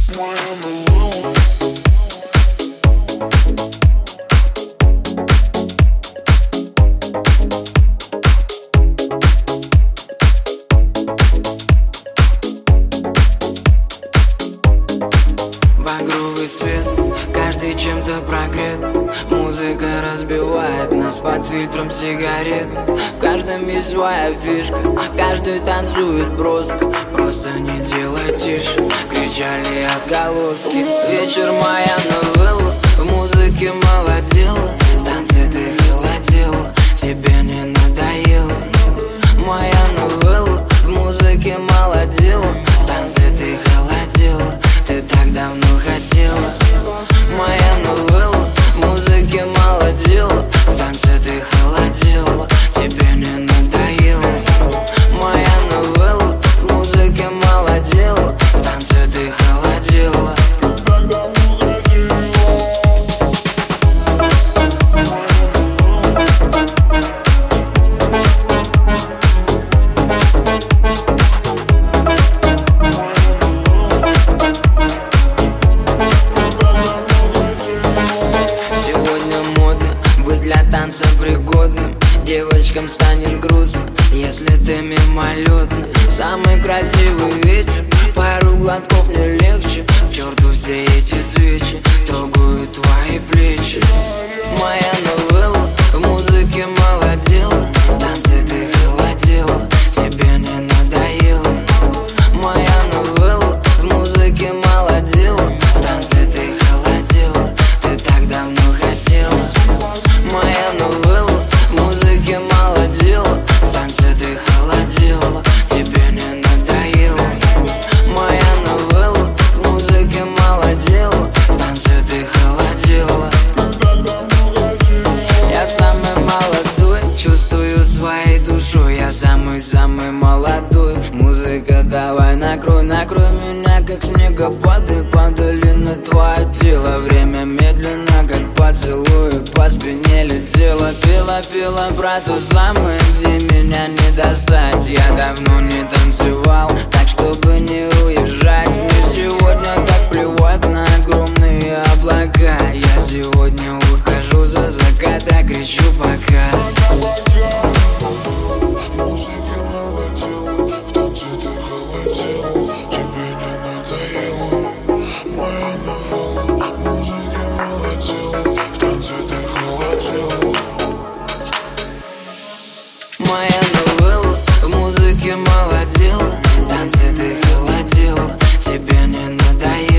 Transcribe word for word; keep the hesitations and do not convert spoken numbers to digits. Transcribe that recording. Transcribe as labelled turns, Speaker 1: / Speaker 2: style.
Speaker 1: Багровый свет, каждый чем-то прогрет. Музыка разбивает нас под фильтром сигарет. В каждом есть своя фишка, каждый танцует броско. Просто не делай тише, кричали отголоски. Вечер моя новелла, в музыке молодела. В танце ты холодела, тебе не надоело. Моя новелла, в музыке молодела. В танце ты холодела, ты так давно хотела. Моя новелла, в музыке молодела. В танце ты холодела, тебе не надоело. Моя новелла, в музыке молодела. В танце ты холодела. Для танца пригодным девочкам станет грустно, если ты мимолетно. Самый красивый вечер, пару глотков не легче. К черту все эти свечи, трогают твои плечи. Моя новелла, в музыке молодела. В танце ты холодела, тебе не надоело. Моя новелла, в музыке молодела. В танце ты холодела, ты так давно хотела. Моя новелла, в музыке молодела. В танце ты холодела, тебе не надоело. Моя новелла, в музыке молодела. В танце ты холодела. Я самый молодой, чувствую своей душой. Я самый-самый молодой. Музыка, давай накрой, накрой меня, как снегопады. Падали на твое тело, время медленно, как поцелуй. По спине летела, пела, пела про то самое, где меня не достать. Я давно не танцевал, так чтобы не уезжать. Мне сегодня так плевать на огромные облака. Я сегодня выхожу за закат, а кричу пока.
Speaker 2: Музыка молодела, в танце ты холодела, тебе не надоело. Моя новелла, в музыке молодела, в танце ты холодела.
Speaker 1: Моя новелла, в музыке молодела. В танце ты холодела, тебе не надоело.